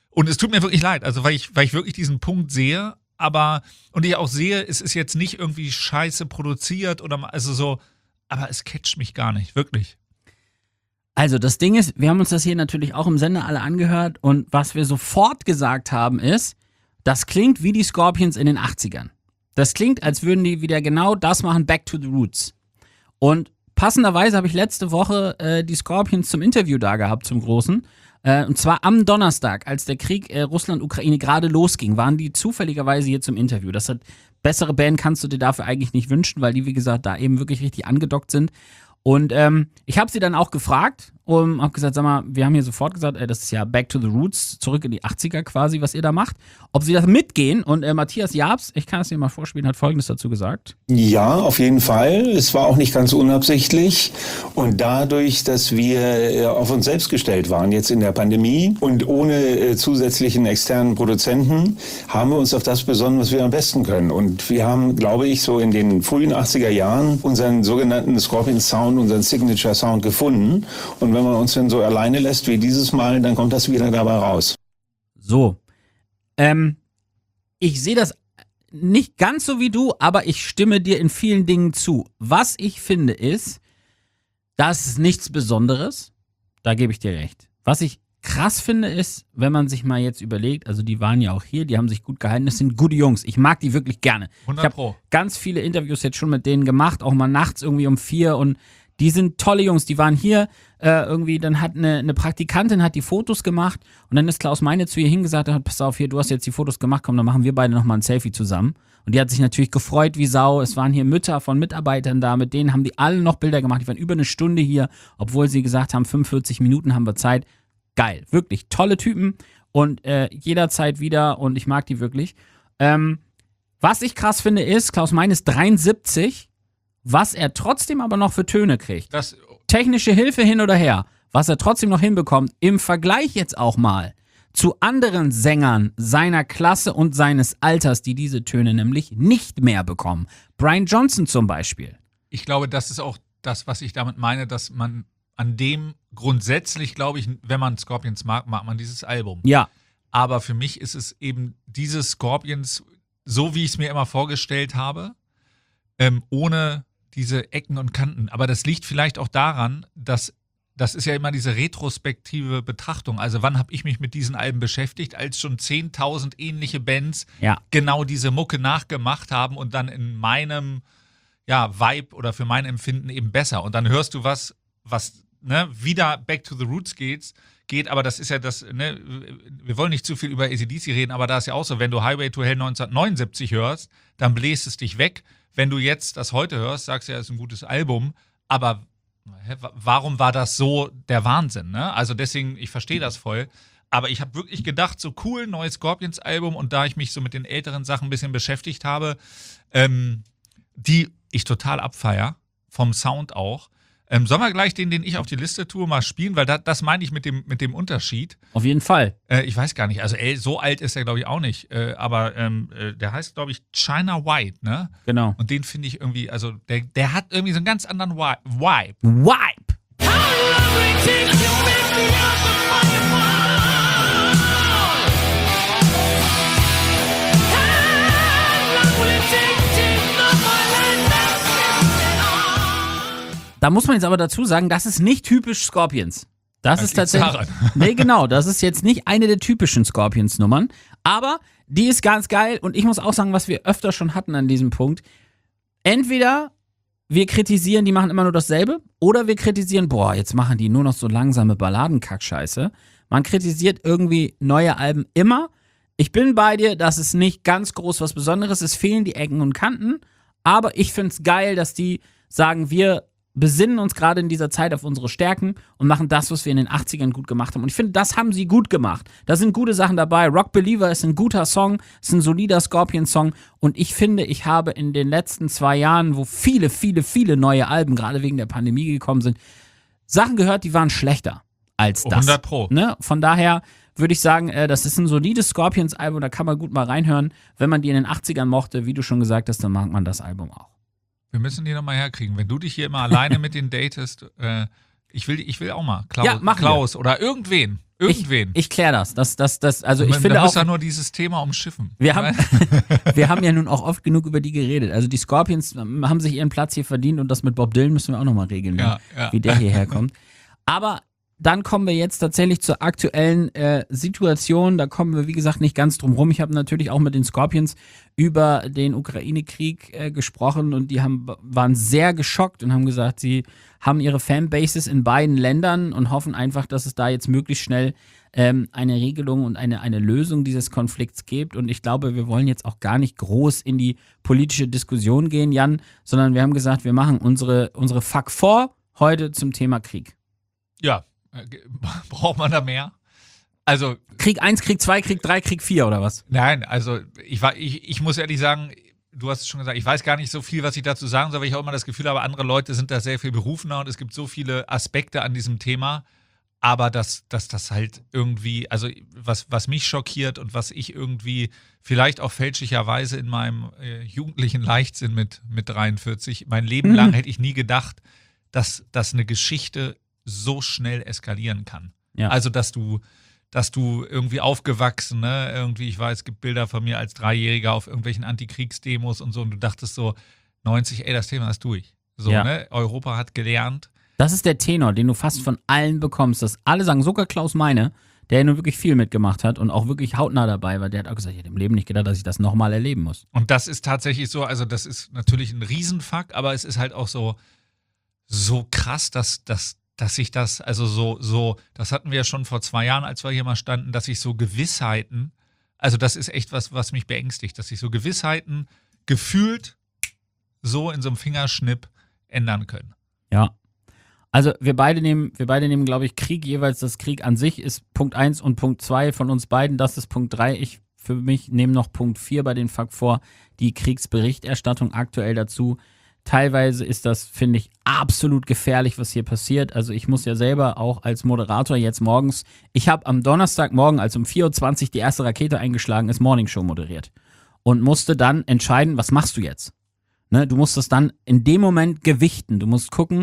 Speaker 3: Und es tut mir wirklich leid, also weil ich wirklich diesen Punkt sehe, und ich auch sehe, es ist jetzt nicht irgendwie scheiße produziert oder also so, aber es catcht mich gar nicht, wirklich.
Speaker 2: Also das Ding ist, wir haben uns das hier natürlich auch im Sender alle angehört und was wir sofort gesagt haben ist, das klingt wie die Scorpions in den 80ern. Das klingt, als würden die wieder genau das machen, Back to the Roots. Und passenderweise habe ich letzte Woche die Scorpions zum Interview da gehabt, zum Großen. Und zwar am Donnerstag, als der Krieg Russland-Ukraine gerade losging, waren die zufälligerweise hier zum Interview. Das hat bessere Band kannst du dir dafür eigentlich nicht wünschen, weil die, wie gesagt, da eben wirklich richtig angedockt sind. Und ich habe sie dann auch gefragt und habe gesagt, sag mal, wir haben hier sofort gesagt, das ist ja Back to the Roots, zurück in die 80er quasi, was ihr da macht. Ob sie das mitgehen und Matthias Jabs, ich kann es dir mal vorspielen, hat Folgendes dazu gesagt.
Speaker 4: Ja, auf jeden Fall. Es war auch nicht ganz unabsichtlich. Und dadurch, dass wir auf uns selbst gestellt waren, jetzt in der Pandemie und ohne zusätzlichen externen Produzenten, haben wir uns auf das besonnen, was wir am besten können. Und wir haben, glaube ich, so in den frühen 80er Jahren unseren sogenannten Scorpion Sound, unseren Signature Sound gefunden. Und wenn man uns dann so alleine lässt wie dieses Mal, dann kommt das wieder dabei raus.
Speaker 2: So. Ich sehe das nicht ganz so wie du, aber ich stimme dir in vielen Dingen zu. Was ich finde ist, das ist nichts Besonderes. Da gebe ich dir recht. Was ich krass finde ist, wenn man sich mal jetzt überlegt, also die waren ja auch hier, die haben sich gut gehalten, das sind gute Jungs. Ich mag die wirklich gerne.
Speaker 3: 100
Speaker 2: Ich habe ganz viele Interviews jetzt schon mit denen gemacht, auch mal nachts irgendwie um 4 und die sind tolle Jungs, die waren hier irgendwie, dann hat eine Praktikantin hat die Fotos gemacht und dann ist Klaus Meine zu ihr hingesagt, hat, pass auf, hier, du hast jetzt die Fotos gemacht, komm, dann machen wir beide nochmal ein Selfie zusammen. Und die hat sich natürlich gefreut wie Sau, es waren hier Mütter von Mitarbeitern da, mit denen haben die alle noch Bilder gemacht, die waren über eine Stunde hier, obwohl sie gesagt haben, 45 Minuten haben wir Zeit. Geil, wirklich, tolle Typen und jederzeit wieder und ich mag die wirklich. Was ich krass finde ist, Klaus Meine ist 73, was er trotzdem aber noch für Töne kriegt. Technische Hilfe hin oder her, was er trotzdem noch hinbekommt, im Vergleich jetzt auch mal zu anderen Sängern seiner Klasse und seines Alters, die diese Töne nämlich nicht mehr bekommen. Brian Johnson zum Beispiel.
Speaker 3: Ich glaube, das ist auch das, was ich damit meine, dass man an dem grundsätzlich, glaube ich, wenn man Scorpions mag, mag man dieses Album.
Speaker 2: Ja.
Speaker 3: Aber für mich ist es eben dieses Scorpions, so wie ich es mir immer vorgestellt habe, ohne diese Ecken und Kanten. Aber das liegt vielleicht auch daran, dass das ist ja immer diese retrospektive Betrachtung. Also wann habe ich mich mit diesen Alben beschäftigt, als schon 10.000 ähnliche Bands genau diese Mucke nachgemacht haben und dann in meinem Vibe oder für mein Empfinden eben besser. Und dann hörst du was wieder Back to the Roots geht, aber das ist ja das, wir wollen nicht zu viel über AC/DC reden, aber da ist ja auch so, wenn du Highway to Hell 1979 hörst, dann bläst es dich weg. Wenn du jetzt das heute hörst, sagst du ja, es ist ein gutes Album, aber warum war das so der Wahnsinn, ne? Also deswegen, ich verstehe das voll, aber ich habe wirklich gedacht, so cool, neues Scorpions-Album und da ich mich so mit den älteren Sachen ein bisschen beschäftigt habe, die ich total abfeier, vom Sound auch. Sollen wir gleich den ich auf die Liste tue, mal spielen? Weil das meine ich mit dem Unterschied.
Speaker 2: Auf jeden Fall.
Speaker 3: Ich weiß gar nicht, also so alt ist er, glaube ich, auch nicht. Aber der heißt, glaube ich, China White, ne?
Speaker 2: Genau.
Speaker 3: Und den finde ich irgendwie, also der hat irgendwie so einen ganz anderen Vibe.
Speaker 2: Da muss man jetzt aber dazu sagen, das ist nicht typisch Scorpions. Das ist tatsächlich. Nee, genau, das ist jetzt nicht eine der typischen Scorpions-Nummern. Aber die ist ganz geil und ich muss auch sagen, was wir öfter schon hatten an diesem Punkt. Entweder wir kritisieren, die machen immer nur dasselbe, oder wir kritisieren, jetzt machen die nur noch so langsame Balladenkackscheiße. Man kritisiert irgendwie neue Alben immer. Ich bin bei dir, das ist nicht ganz groß was Besonderes. Es fehlen die Ecken und Kanten. Aber ich finde es geil, dass die sagen, wir besinnen uns gerade in dieser Zeit auf unsere Stärken und machen das, was wir in den 80ern gut gemacht haben. Und ich finde, das haben sie gut gemacht. Da sind gute Sachen dabei. Rock Believer ist ein guter Song, ist ein solider Scorpions-Song. Und ich finde, ich habe in den letzten 2 Jahren, wo viele, viele, viele neue Alben, gerade wegen der Pandemie gekommen sind, Sachen gehört, die waren schlechter als das.
Speaker 3: 100 Pro.
Speaker 2: Ne? Von daher würde ich sagen, das ist ein solides Scorpions-Album, da kann man gut mal reinhören. Wenn man die in den 80ern mochte, wie du schon gesagt hast, dann mag man das Album auch.
Speaker 3: Wir müssen die nochmal herkriegen. Wenn du dich hier immer alleine mit denen datest, Ich will auch mal.
Speaker 2: Ja, machen
Speaker 3: Klaus oder irgendwen.
Speaker 2: Ich kläre das. Also ich
Speaker 3: Man
Speaker 2: finde
Speaker 3: muss
Speaker 2: auch,
Speaker 3: ja nur dieses Thema umschiffen.
Speaker 2: wir haben ja nun auch oft genug über die geredet. Also die Scorpions haben sich ihren Platz hier verdient und das mit Bob Dylan müssen wir auch nochmal regeln,
Speaker 3: Ja.
Speaker 2: wie der hierher kommt. Aber dann kommen wir jetzt tatsächlich zur aktuellen Situation. Da kommen wir, wie gesagt, nicht ganz drum rum. Ich habe natürlich auch mit den Scorpions über den Ukraine-Krieg gesprochen und die waren sehr geschockt und haben gesagt, sie haben ihre Fanbases in beiden Ländern und hoffen einfach, dass es da jetzt möglichst schnell eine Regelung und eine Lösung dieses Konflikts gibt. Und ich glaube, wir wollen jetzt auch gar nicht groß in die politische Diskussion gehen, Jan, sondern wir haben gesagt, wir machen unsere Fuck 4 heute zum Thema Krieg.
Speaker 3: Ja, braucht man da mehr? Also
Speaker 2: Krieg 1, Krieg 2, Krieg 3, Krieg 4 oder was?
Speaker 3: nein, also ich muss ehrlich sagen, du hast es schon gesagt, ich weiß gar nicht so viel, was ich dazu sagen soll, weil ich auch immer das Gefühl habe, andere Leute sind da sehr viel berufener und es gibt so viele Aspekte an diesem Thema, aber dass das halt irgendwie, also was mich schockiert und was ich irgendwie vielleicht auch fälschlicherweise in meinem jugendlichen Leichtsinn mit 43, mein Leben lang hätte ich nie gedacht, dass eine Geschichte so schnell eskalieren kann.
Speaker 2: Ja.
Speaker 3: Also, dass du irgendwie aufgewachsen, ne, irgendwie, ich weiß, es gibt Bilder von mir als Dreijähriger auf irgendwelchen Antikriegsdemos und so und du dachtest so, 90, das Thema ist durch. So,
Speaker 2: Ja.
Speaker 3: ne, Europa hat gelernt.
Speaker 2: Das ist der Tenor, den du fast von allen bekommst, dass alle sagen, sogar Klaus Meine, der ja nun wirklich viel mitgemacht hat und auch wirklich hautnah dabei war, der hat auch gesagt, ich hätte im Leben nicht gedacht, dass ich das nochmal erleben muss.
Speaker 3: Und das ist tatsächlich so, also das ist natürlich ein Riesenfakt, aber es ist halt auch so krass, dass sich das, also so, das hatten wir ja schon vor 2 Jahren, als wir hier mal standen, dass sich so Gewissheiten, also das ist echt was mich beängstigt, dass sich so Gewissheiten gefühlt so in so einem Fingerschnipp ändern können.
Speaker 2: Ja. Also wir beide nehmen, glaube ich, Krieg jeweils. Das Krieg an sich ist Punkt 1 und Punkt 2 von uns beiden. Das ist Punkt 3. Ich für mich nehme noch Punkt 4 bei den Fuck vor, die Kriegsberichterstattung aktuell dazu. Teilweise ist das, finde ich, absolut gefährlich, was hier passiert. Also ich muss ja selber auch als Moderator jetzt morgens, ich habe am Donnerstagmorgen, als um 4.20 Uhr die erste Rakete eingeschlagen ist, Morningshow moderiert. Und musste dann entscheiden, was machst du jetzt? Ne, du musst das dann in dem Moment gewichten. Du musst gucken,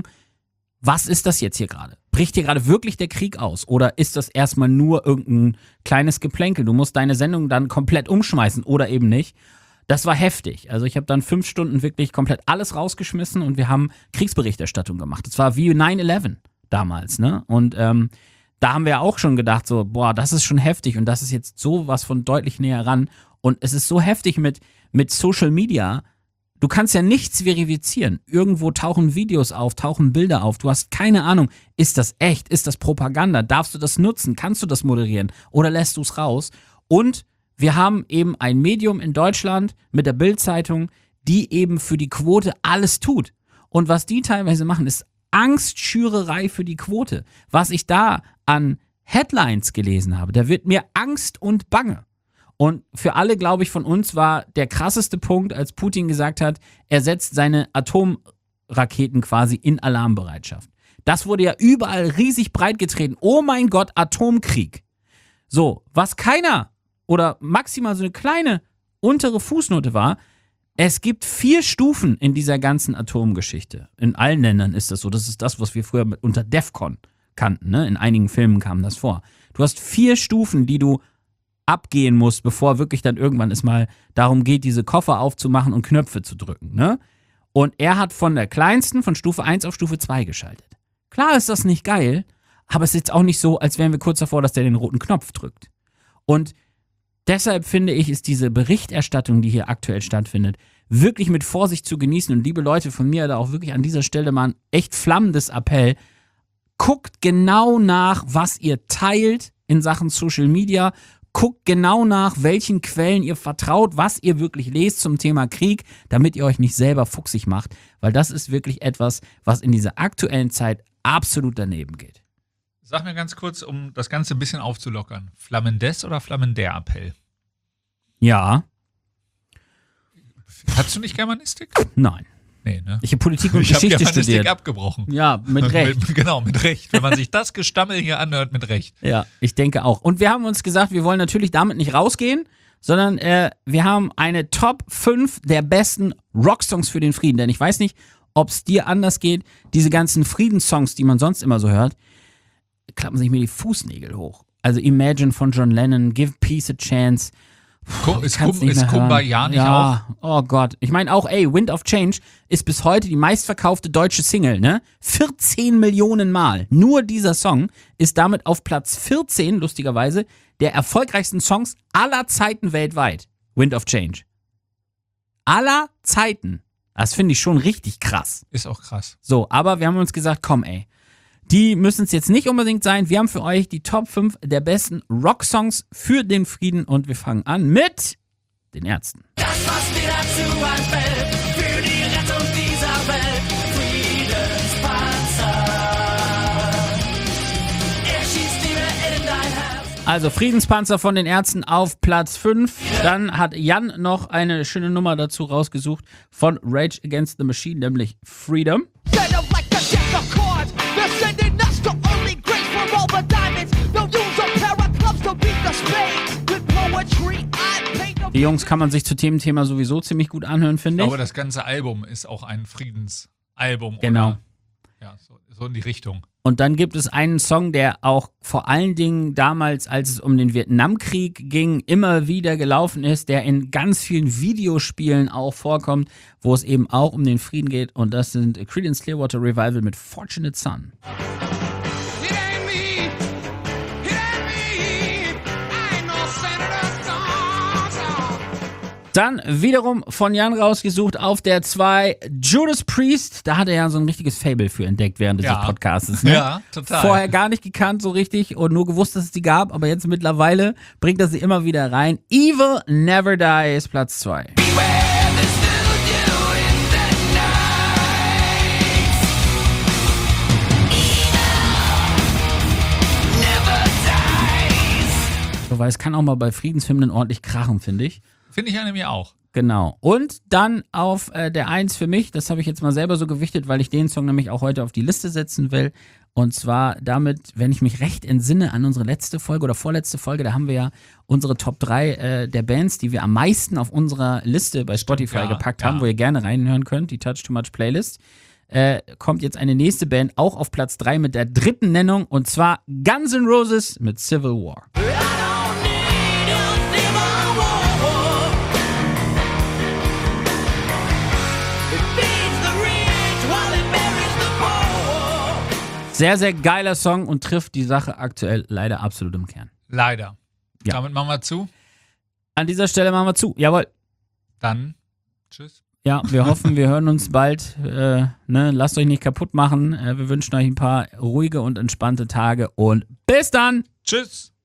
Speaker 2: was ist das jetzt hier gerade? Bricht hier gerade wirklich der Krieg aus? Oder ist das erstmal nur irgendein kleines Geplänkel? Du musst deine Sendung dann komplett umschmeißen oder eben nicht. Das war heftig. Also ich habe dann 5 Stunden wirklich komplett alles rausgeschmissen und wir haben Kriegsberichterstattung gemacht. Das war wie 9/11 damals, ne? Und da haben wir auch schon gedacht so, boah, das ist schon heftig und das ist jetzt sowas von deutlich näher ran. Und es ist so heftig mit Social Media. Du kannst ja nichts verifizieren. Irgendwo tauchen Videos auf, tauchen Bilder auf. Du hast keine Ahnung, ist das echt? Ist das Propaganda? Darfst du das nutzen? Kannst du das moderieren? Oder lässt du es raus? Und wir haben eben ein Medium in Deutschland mit der Bild-Zeitung, die eben für die Quote alles tut. Und was die teilweise machen, ist Angstschürerei für die Quote. Was ich da an Headlines gelesen habe, da wird mir Angst und Bange. Und für alle, glaube ich, von uns war der krasseste Punkt, als Putin gesagt hat, er setzt seine Atomraketen quasi in Alarmbereitschaft. Das wurde ja überall riesig breit getreten. Oh mein Gott, Atomkrieg. So, was keiner oder maximal so eine kleine untere Fußnote war, es gibt 4 Stufen in dieser ganzen Atomgeschichte. In allen Ländern ist das so. Das ist das, was wir früher unter DEFCON kannten. Ne? In einigen Filmen kam das vor. Du hast 4 Stufen, die du abgehen musst, bevor wirklich dann irgendwann es mal darum geht, diese Koffer aufzumachen und Knöpfe zu drücken. Ne? Und er hat von der kleinsten, von Stufe 1 auf Stufe 2 geschaltet. Klar ist das nicht geil, aber es ist jetzt auch nicht so, als wären wir kurz davor, dass der den roten Knopf drückt. Und deshalb finde ich, ist diese Berichterstattung, die hier aktuell stattfindet, wirklich mit Vorsicht zu genießen. Und liebe Leute, von mir da auch wirklich an dieser Stelle mal ein echt flammendes Appell. Guckt genau nach, was ihr teilt in Sachen Social Media. Guckt genau nach, welchen Quellen ihr vertraut, was ihr wirklich lest zum Thema Krieg, damit ihr euch nicht selber fuchsig macht. Weil das ist wirklich etwas, was in dieser aktuellen Zeit absolut daneben geht.
Speaker 3: Sag mir ganz kurz, um das Ganze ein bisschen aufzulockern. Flammendes oder Flammender-Appell?
Speaker 2: Ja.
Speaker 3: Hattest du nicht Germanistik?
Speaker 2: Nein.
Speaker 3: Nee, ne?
Speaker 2: Ich habe Politik und
Speaker 3: Ich habe
Speaker 2: Geschichte
Speaker 3: Germanistik
Speaker 2: studiert.
Speaker 3: abgebrochen.
Speaker 2: Ja, mit Recht.
Speaker 3: Genau, mit Recht. Wenn man sich das Gestammel hier anhört, mit Recht.
Speaker 2: Ja, ich denke auch. Und wir haben uns gesagt, wir wollen natürlich damit nicht rausgehen, sondern wir haben eine Top 5 der besten Rocksongs für den Frieden. Denn ich weiß nicht, ob es dir anders geht. Diese ganzen Friedenssongs, die man sonst immer so hört, klappen sich mir die Fußnägel hoch. Also Imagine von John Lennon, Give Peace a Chance.
Speaker 3: Ist Kumbaya nicht auch?
Speaker 2: Oh Gott. Ich meine auch, Wind of Change ist bis heute die meistverkaufte deutsche Single, ne? 14 Millionen Mal. Nur dieser Song ist damit auf Platz 14, lustigerweise, der erfolgreichsten Songs aller Zeiten weltweit. Wind of Change. Aller Zeiten. Das finde ich schon richtig krass.
Speaker 3: Ist auch krass.
Speaker 2: So, aber wir haben uns gesagt, komm die müssen es jetzt nicht unbedingt sein. Wir haben für euch die Top 5 der besten Rocksongs für den Frieden und wir fangen an mit den Ärzten.
Speaker 5: Das, was mir dazu einfällt, für die Rettung dieser Welt, Friedenspanzer. Er schießt dir in dein Herz.
Speaker 2: Also Friedenspanzer von den Ärzten auf Platz 5. Dann hat Jan noch eine schöne Nummer dazu rausgesucht von Rage Against the Machine, nämlich Freedom. Die Jungs kann man sich zu Thementhema sowieso ziemlich gut anhören, finde ich.
Speaker 3: Aber das ganze Album ist auch ein Friedensalbum.
Speaker 2: Genau.
Speaker 3: Oder? Ja, so in die Richtung.
Speaker 2: Und dann gibt es einen Song, der auch vor allen Dingen damals, als es um den Vietnamkrieg ging, immer wieder gelaufen ist, der in ganz vielen Videospielen auch vorkommt, wo es eben auch um den Frieden geht. Und das sind Creedence Clearwater Revival mit Fortunate Son. Dann wiederum von Jan rausgesucht auf der 2 Judas Priest. Da hat er ja so ein richtiges Fable für entdeckt während dieses Podcasts. Ne?
Speaker 3: Ja, total.
Speaker 2: Vorher gar nicht gekannt so richtig und nur gewusst, dass es die gab. Aber jetzt mittlerweile bringt er sie immer wieder rein. Evil Never Dies, Platz 2. So, weil es kann auch mal bei Friedenshymnen ordentlich krachen, finde ich.
Speaker 3: Finde ich nämlich auch.
Speaker 2: Genau. Und dann auf der 1 für mich, das habe ich jetzt mal selber so gewichtet, weil ich den Song nämlich auch heute auf die Liste setzen will. Und zwar damit, wenn ich mich recht entsinne an unsere letzte Folge oder vorletzte Folge, da haben wir ja unsere Top 3 der Bands, die wir am meisten auf unserer Liste bei Spotify gepackt haben, wo ihr gerne reinhören könnt, die Touch Too Much Playlist. Kommt jetzt eine nächste Band auch auf Platz 3 mit der 3. Nennung und zwar Guns N' Roses mit Civil War. Sehr, sehr geiler Song und trifft die Sache aktuell leider absolut im Kern.
Speaker 3: Leider.
Speaker 2: Ja.
Speaker 3: Damit machen wir zu.
Speaker 2: An dieser Stelle machen wir zu. Jawohl.
Speaker 3: Dann tschüss.
Speaker 2: Ja, wir hoffen, wir hören uns bald. Lasst euch nicht kaputt machen. Wir wünschen euch ein paar ruhige und entspannte Tage und bis dann.
Speaker 3: Tschüss.